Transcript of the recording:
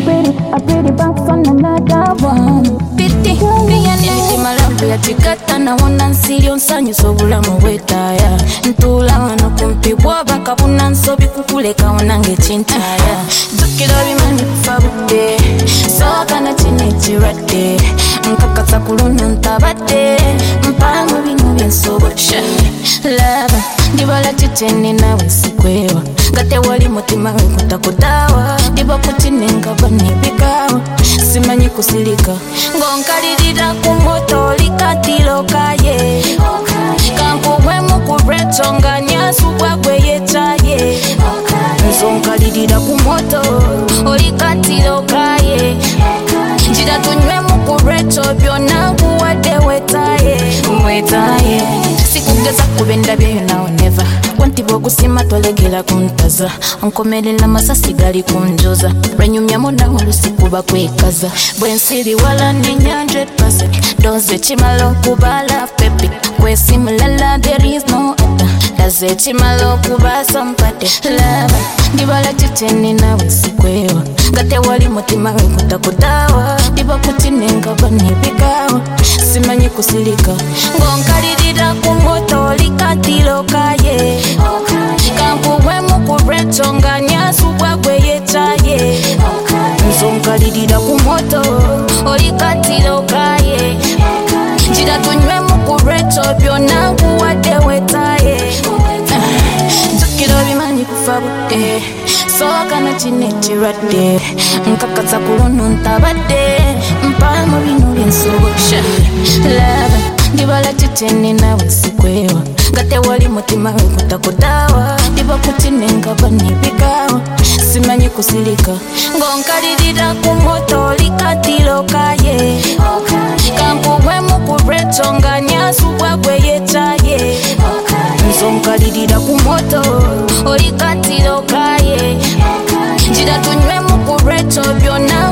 a pretty box on another one. Pity, me and you malambo ya tikata na wana nsiri onsanyu sobula mwetaya. Ntula wano kumpi waba kabuna nsobi kukuleka wanange chintaya. Zukira bimani kufabude, soka na chine chirade. Nkakasa kulunu ntabade, mpango binu byensobo lava, ndibala chichene nawe sikwewa. Gate wali mutima we kutakudawa. Diba kuchine ngaba nibikawa. Simanyi kusilika ngonkalirira kumoto likatilo kaye. Kankuwe mukureto nga nyasu wagwe yechaye. Nzonkalirira kumoto olikatilo kaye. Jida tunywe mukureto byona kuwade wetaye. Wetaye sikugeza kubenda byeyo nawe never. Wantibo kusima tolegela kuntaza. Onkomelela masasi gali kunjoza. Renyumyamo nawe lusikuba kwekaza. Bwensiri wala nenya 100%. Doze chimalo kuba love pepi. Kwesimulala there is no other. Doze chimalo kuba somebody. Lava, ndibala chicheni nawe sikwewa. Gate wali mutima we kutakudawa. Diba kuchine ngaba nibikawa. Simanyi kusilika ngonkalirira kumoto likatilo kaye. Kankuwe mukureto nga nyasu wagwe yechaye. Nzonkalirira kumoto olikatilo kaye. Jida tunywe mukureto byona kuwade wetaye. Zukira bimanyi kufabude, soka na chine chirade. Nkakasa kulunu ntabade, mpango binu byensobo lava, ndibala chichene nawe sikwewa. Gate wali mutima we kutakudawa. Diba kuchine ngaba nibikawa. Simanyi kusilika ngonkalirira kumoto likatilo kaye. Kankuwe mukureto nga nyasu wagwe yechaye. Nzonkalirira kumoto olikatilo kaye. Jida tunywe mukureto byona